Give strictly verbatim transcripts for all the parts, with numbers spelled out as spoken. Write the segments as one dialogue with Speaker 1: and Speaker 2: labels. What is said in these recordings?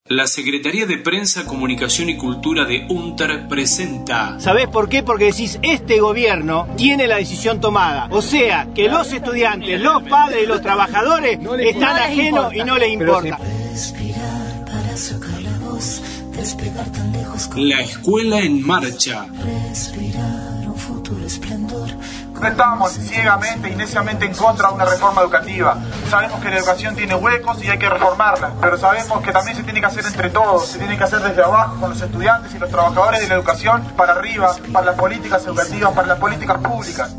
Speaker 1: La Secretaría de Prensa, Comunicación y Cultura de UNTER presenta...
Speaker 2: ¿Sabés por qué? Porque decís, este gobierno tiene la decisión tomada. O sea, que los estudiantes, los padres y los trabajadores no les, están no ajenos y no les importa.
Speaker 3: Respirar para sacar la voz, despegar tan lejos como...
Speaker 1: La Escuela en Marcha.
Speaker 3: Respirar un futuro esplendor.
Speaker 4: No estamos ciegamente y neciamente en contra de una reforma educativa. Sabemos que la educación tiene huecos y hay que reformarla, pero sabemos que también se tiene que hacer entre todos, se tiene que hacer desde abajo con los estudiantes y los trabajadores de la educación para arriba, para las políticas educativas, para las políticas públicas.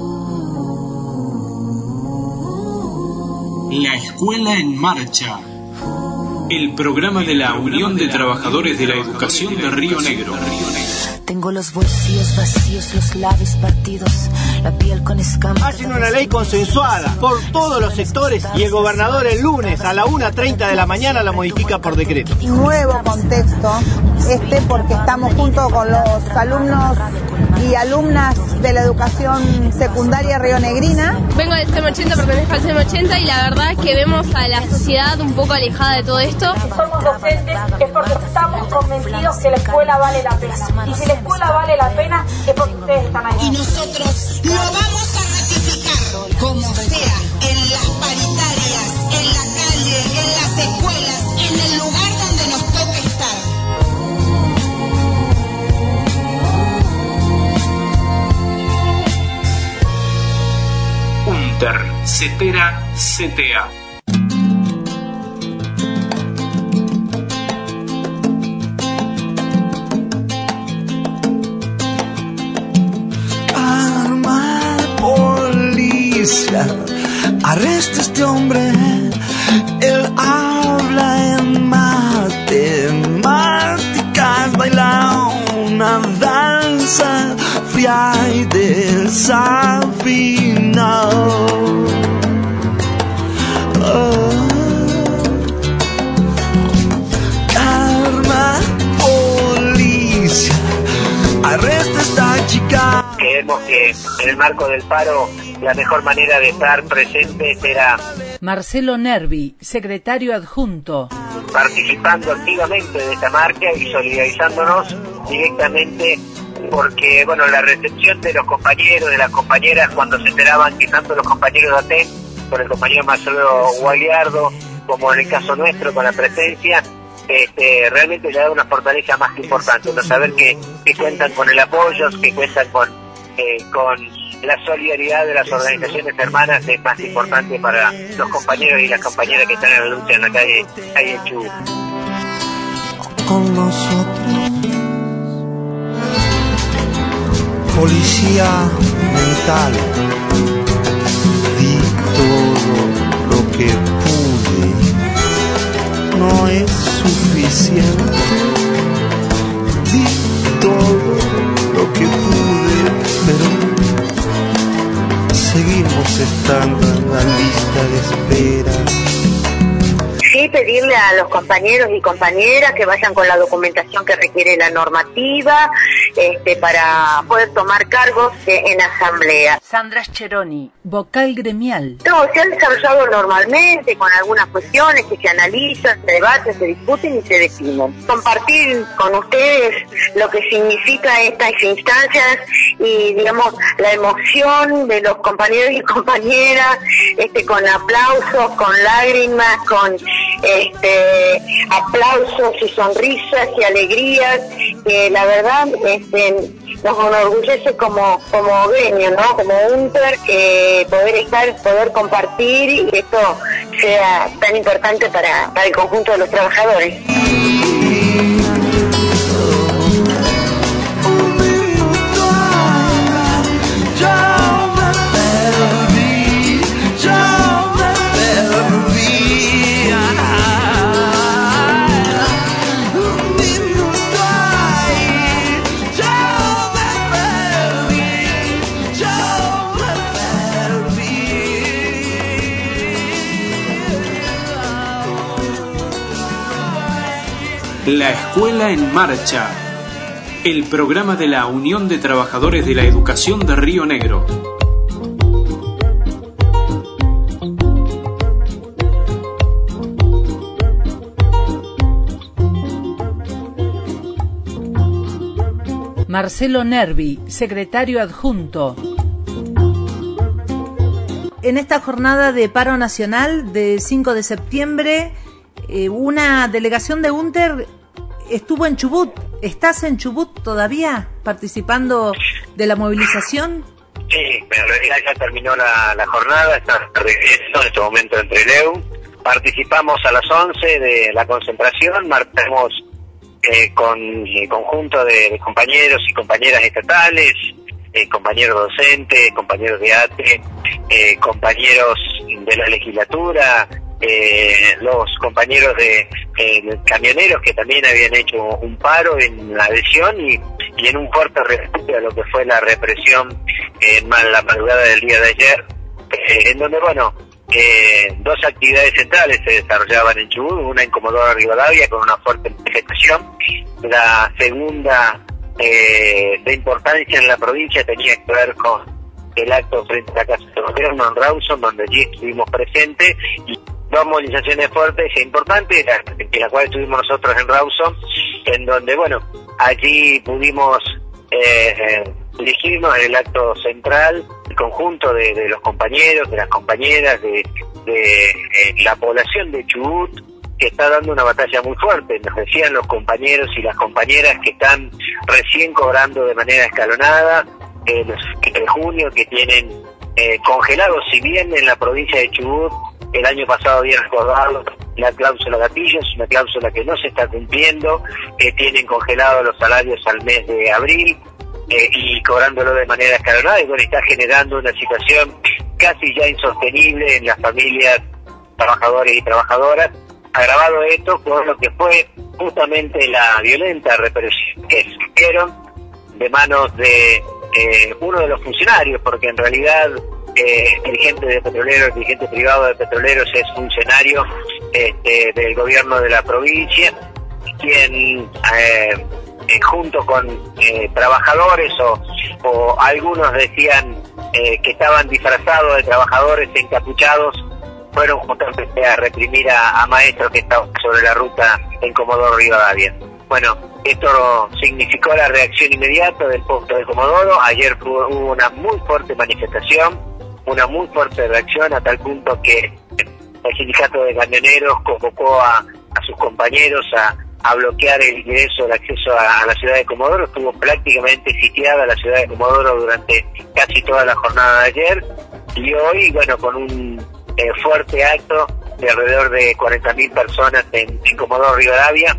Speaker 1: La Escuela en Marcha. El programa de la Unión de Trabajadores de la Educación de Río Negro.
Speaker 3: Tengo los bolsillos vacíos, los labios partidos, la piel con escamas.
Speaker 2: Hacen una ley consensuada por todos los sectores y el gobernador el lunes a la una treinta de la mañana la modifica por decreto.
Speaker 5: Nuevo contexto este porque estamos junto con los alumnos y alumnas de la educación secundaria rionegrina.
Speaker 6: Vengo del C E M ochenta, pertenezco al C E M ochenta y la verdad es que vemos a la sociedad un poco alejada de todo esto.
Speaker 7: Si somos docentes es porque estamos convencidos que la escuela vale la pena. Y si la escuela vale la pena es porque ustedes están ahí.
Speaker 8: Y nosotros lo vamos a ratificar, como sea, en las paritarias, en la calle, en las escuelas, en el lugar donde nos toque estar.
Speaker 1: UNTER, CETERA, C T A.
Speaker 9: Arresta a este hombre, él habla en matemáticas, baila una danza fría y desafinada. Oh. Karma, policía, arresta a esta chica.
Speaker 10: Creemos que en el marco del paro la mejor manera de estar presente será
Speaker 11: Marcelo Nervi, secretario adjunto,
Speaker 10: participando activamente de esta marcha y solidarizándonos directamente, porque bueno, la recepción de los compañeros, de las compañeras, cuando se enteraban que tanto los compañeros de A T E M, con el compañero Marcelo Gualiardo, como en el caso nuestro con la presencia, este, realmente le da una fortaleza más que importante, no saber que, que cuentan con el apoyo, que cuentan con, eh, con la solidaridad de las organizaciones hermanas es más importante para los compañeros y las compañeras que están en la lucha en la calle, calle en Chubut.
Speaker 9: Con nosotros, policía mental, di todo lo que pude, no es suficiente, di todo lo que pude, pero seguimos estando en la lista de espera.
Speaker 12: Sí, pedirle a los compañeros y compañeras que vayan con la documentación que requiere la normativa este, para poder tomar cargos eh, en asamblea.
Speaker 11: Sandra Scheroni, vocal gremial.
Speaker 12: No, se han desarrollado normalmente con algunas cuestiones que se analizan, se debaten, se discuten y se definen. Compartir con ustedes lo que significa estas instancias y, digamos, la emoción de los compañeros y compañeras, este, con aplausos, con lágrimas, con este aplausos y sonrisas y alegrías, que la verdad este, nos enorgullece como como gremio, ¿no? Como UNTER, que poder estar, poder compartir y que esto sea tan importante para, para el conjunto de los trabajadores.
Speaker 1: La Escuela en Marcha, el programa de la Unión de Trabajadores de la Educación de Río Negro.
Speaker 11: Marcelo Nervi, secretario adjunto.
Speaker 13: En esta jornada de paro nacional de cinco de septiembre, eh, una delegación de UNTER estuvo en Chubut. ¿Estás en Chubut todavía participando de la movilización?
Speaker 10: Sí, pero en realidad ya terminó la, la jornada, está de regreso en este momento en Trelew. Participamos a las once de la concentración, marchamos eh, con el conjunto de, de compañeros y compañeras estatales, eh, compañeros docentes, compañeros de A T E, eh, compañeros de la legislatura, eh, los compañeros de eh, camioneros que también habían hecho un paro en la adhesión y, y en un fuerte respuesta a lo que fue la represión en la madrugada del día de ayer, eh, en donde, bueno, eh, dos actividades centrales se desarrollaban en Chubut, una en Comodoro Rivadavia con una fuerte manifestación, la segunda eh, de importancia en la provincia tenía que ver con el acto frente a la Casa de Gobierno en Rawson, donde allí estuvimos presentes, y dos movilizaciones fuertes e importantes, la, en la cual estuvimos nosotros en Rawson, en donde, bueno, allí pudimos eh, dirigirnos en el acto central, el conjunto de, de los compañeros, de las compañeras, de, de eh, la población de Chubut, que está dando una batalla muy fuerte. Nos decían los compañeros y las compañeras que están recién cobrando de manera escalonada, eh, los de junio, que tienen eh, congelados, si bien en la provincia de Chubut el año pasado habían recordado la cláusula gatillo, es una cláusula que no se está cumpliendo, que tienen congelados los salarios al mes de abril eh, y cobrándolo de manera escalonada, y bueno, está generando una situación casi ya insostenible en las familias trabajadores y trabajadoras, agravado esto por lo que fue justamente la violenta represión que sufrieron de manos de eh, uno de los funcionarios, porque en realidad eh, el dirigente de petroleros, el dirigente privado de petroleros es funcionario este, del gobierno de la provincia, quien eh, eh, junto con eh, trabajadores o, o algunos decían eh, que estaban disfrazados de trabajadores encapuchados, fueron justamente a reprimir a, a maestros que estaban sobre la ruta en Comodoro Rivadavia. Bueno, esto significó la reacción inmediata del puerto de Comodoro. Ayer hubo una muy fuerte manifestación, una muy fuerte reacción, a tal punto que el sindicato de camioneros convocó a, a sus compañeros a, a bloquear el ingreso, el acceso a, a la ciudad de Comodoro. Estuvo prácticamente sitiada la ciudad de Comodoro durante casi toda la jornada de ayer, y hoy, bueno, con un Eh, fuerte acto de alrededor de cuarenta mil personas en, en Comodoro Rivadavia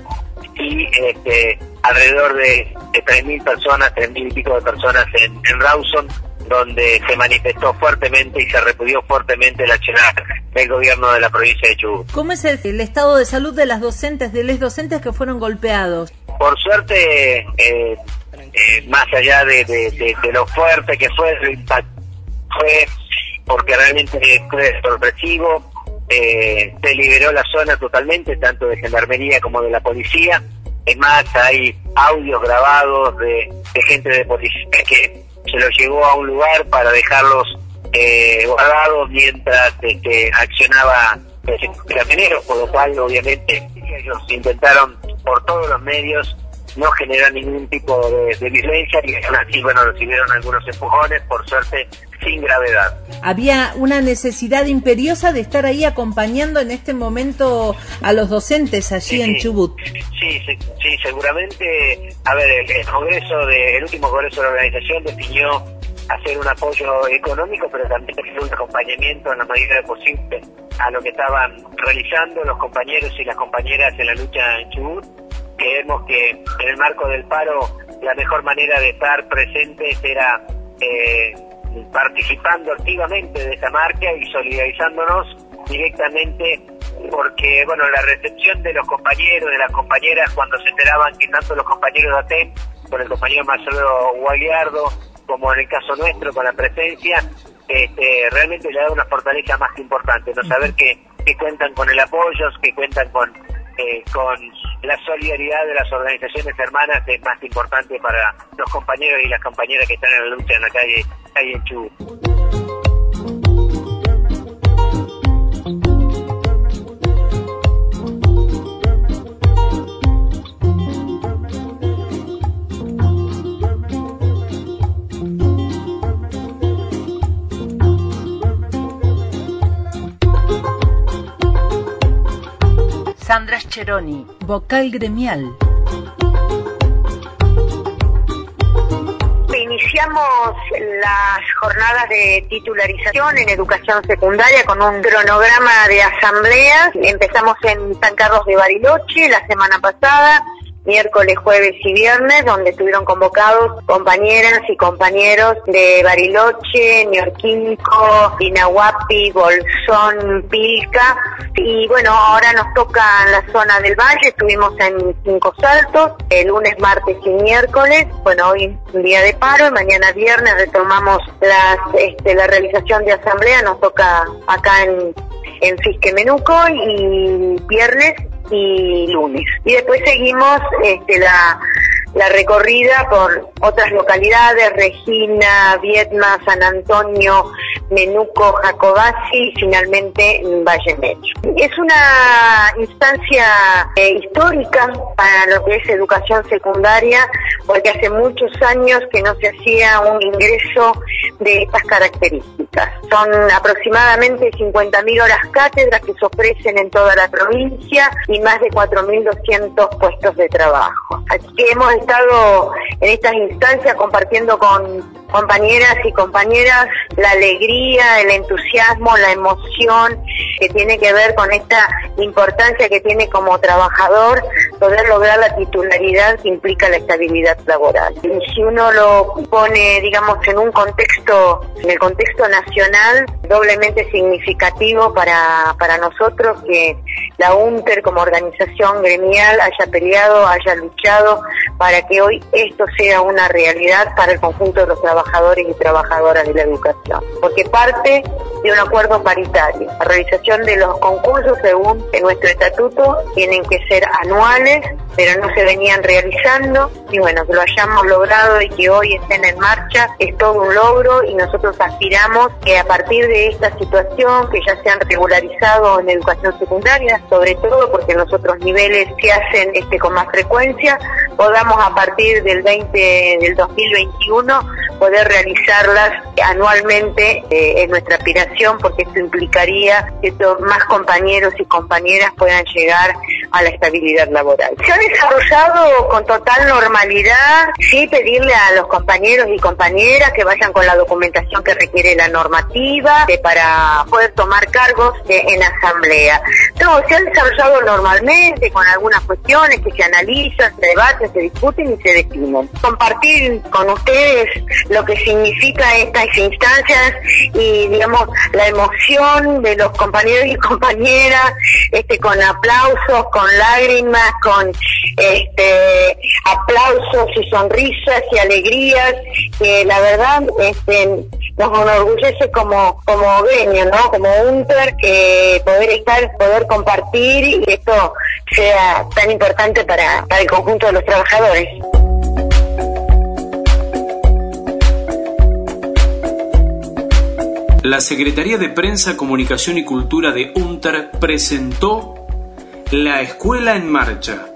Speaker 10: y este, alrededor de, de tres mil personas, tres mil y pico de personas en, en Rawson, donde se manifestó fuertemente y se repudió fuertemente el accionar del gobierno de la provincia de Chubut.
Speaker 13: ¿Cómo es el, el estado de salud de las docentes, de los docentes que fueron golpeados?
Speaker 10: Por suerte, eh, eh, más allá de, de, de, de lo fuerte que fue, lo impacto fue porque realmente fue sorpresivo, eh, se liberó la zona totalmente, tanto de gendarmería como de la policía. Es más, hay audios grabados de, de gente de policía que se los llevó a un lugar para dejarlos eh, guardados mientras este, accionaba el camionero, por lo cual obviamente ellos intentaron por todos los medios no generar ningún tipo de, de violencia, y así, bueno, recibieron algunos empujones, por suerte sin gravedad.
Speaker 13: Había una necesidad imperiosa de estar ahí acompañando en este momento a los docentes allí
Speaker 10: sí,
Speaker 13: en
Speaker 10: sí.
Speaker 13: Chubut.
Speaker 10: Sí, sí, sí, seguramente. A ver, el, el congreso de, el último congreso de la organización definió hacer un apoyo económico, pero también hacer un acompañamiento en la medida de posible a lo que estaban realizando los compañeros y las compañeras en la lucha en Chubut. Creemos que en el marco del paro la mejor manera de estar presentes era eh, participando activamente de esta marcha y solidarizándonos directamente, porque bueno, la recepción de los compañeros, de las compañeras, cuando se enteraban que tanto los compañeros de A T E P, con el compañero Marcelo Guagliardo, como en el caso nuestro con la presencia, este, realmente le da una fortaleza más que importante, no saber que, que cuentan con el apoyo, que cuentan con eh, con la solidaridad de las organizaciones hermanas, es más importante para los compañeros y las compañeras que están en la lucha en la calle, calle en Chubut.
Speaker 11: Mascheroni, vocal gremial.
Speaker 12: Iniciamos las jornadas de titularización en educación secundaria con un cronograma de asambleas. Empezamos en San Carlos de Bariloche la semana pasada, miércoles, jueves y viernes, donde estuvieron convocados compañeras y compañeros de Bariloche, Neorquímico, Inahuapi, Bolsón, Pilca. Y bueno, ahora nos toca en la zona del Valle, estuvimos en Cinco Saltos, el lunes, martes y miércoles. Bueno, hoy es un día de paro y mañana viernes retomamos las, este, la realización de asamblea, nos toca acá en, en Fisque Menuco, y viernes y lunes. Y después seguimos este, la, la recorrida por otras localidades, Regina, Viedma, San Antonio, Menuco, Jacobasi y finalmente Valle Mecho. Es una instancia eh, histórica para lo que es educación secundaria, porque hace muchos años que no se hacía un ingreso de estas características. Son aproximadamente cincuenta mil horas cátedras que se ofrecen en toda la provincia y más de cuatro mil doscientos puestos de trabajo. Así que hemos estado en estas instancias compartiendo con compañeras y compañeras la alegría, el entusiasmo, la emoción que tiene que ver con esta importancia que tiene como trabajador poder lograr la titularidad que implica la estabilidad laboral. Y si uno lo pone, digamos, en un contexto, en el contexto nacional, doblemente significativo para, para nosotros que la UNTER como organización gremial haya peleado, haya luchado para que hoy esto sea una realidad para el conjunto de los trabajadores y trabajadoras de la educación. Porque parte de un acuerdo paritario. La realización de los concursos, según nuestro estatuto, tienen que ser anuales, pero no se venían realizando. Y bueno, que lo hayamos logrado y que hoy estén en marcha es todo un logro, y nosotros aspiramos que a partir de esta situación, que ya se han regularizado en educación secundaria, sobre todo porque en los otros niveles se hacen este, con más frecuencia, podamos a partir del veinte del dos mil veintiuno poder realizarlas anualmente. Eh, es nuestra aspiración, porque esto implicaría que to- más compañeros y compañeras puedan llegar a la estabilidad laboral. Se ha desarrollado con total normalidad, sí, pedirle a los compañeros y compañeras que vayan con la documentación que requiere la normativa eh, para poder tomar cargos eh, en asamblea. No, se ha desarrollado normalmente con algunas cuestiones que se analizan, se debaten, se discuten y se definen. Compartir con ustedes lo que significa estas instancias y, digamos, la emoción de los compañeros y compañeras, este, con aplausos, con lágrimas, con este aplausos y sonrisas y alegrías, que la verdad este, nos enorgullece como como gremio, ¿no? Como UNTER, que poder estar, poder compartir y que esto sea tan importante para, para el conjunto de los trabajadores.
Speaker 1: La Secretaría de Prensa, Comunicación y Cultura de UNTER presentó La Escuela en Marcha.